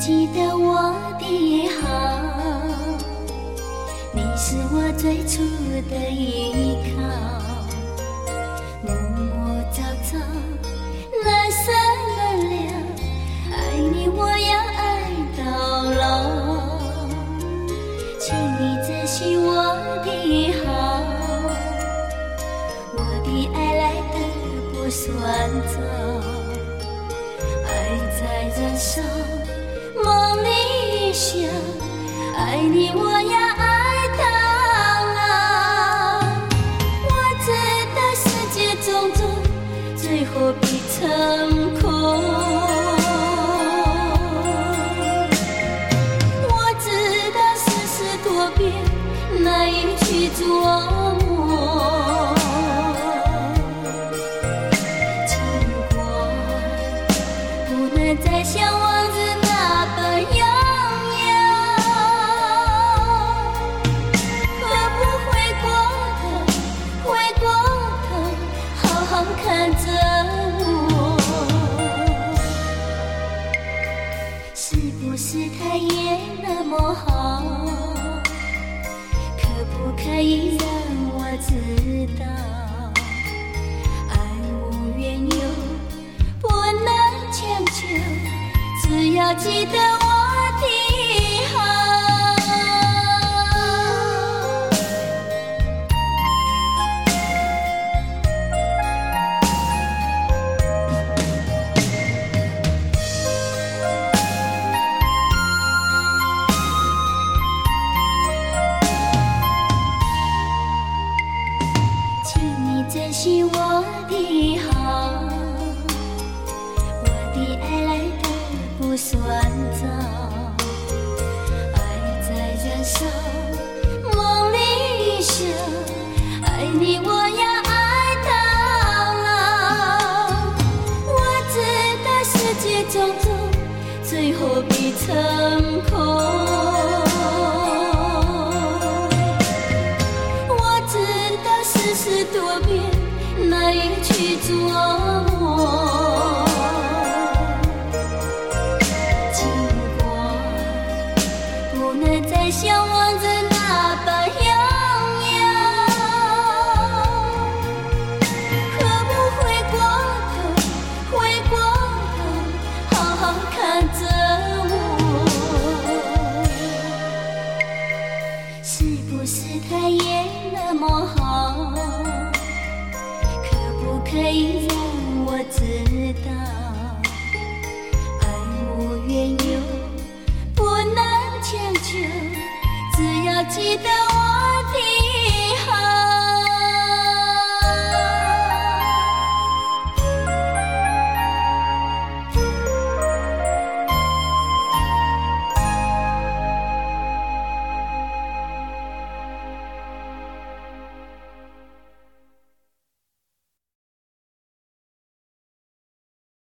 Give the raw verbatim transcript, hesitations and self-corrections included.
记得我的好，你是我最初的依靠，暮暮朝朝，难舍难了，爱你我要爱到老，请你珍惜我的好，我的爱来得不算早，爱在燃烧，梦里想，爱你我要爱到老。我知道世界种种，最后必成空。我知道世事多变，难以去琢磨。经过，不能再像往日那般拥有，何不回过头，回过头，好好看着我？是不是他也那么好？可不可以让我知道，爱无缘由，不能强求，只要记得我的好。请你珍惜我的好，我的爱来得不算早，爱在燃烧，梦里想，爱你我要爱到老。我知道世界种种，最后必成空。我知道世事多变，难以去琢磨。经过，不能再像往日那般拥有，何不回过头，回过头，好好看着我？是不是他也那么好？可不可以让我知道，爱无缘由，不能强求，只要记得我的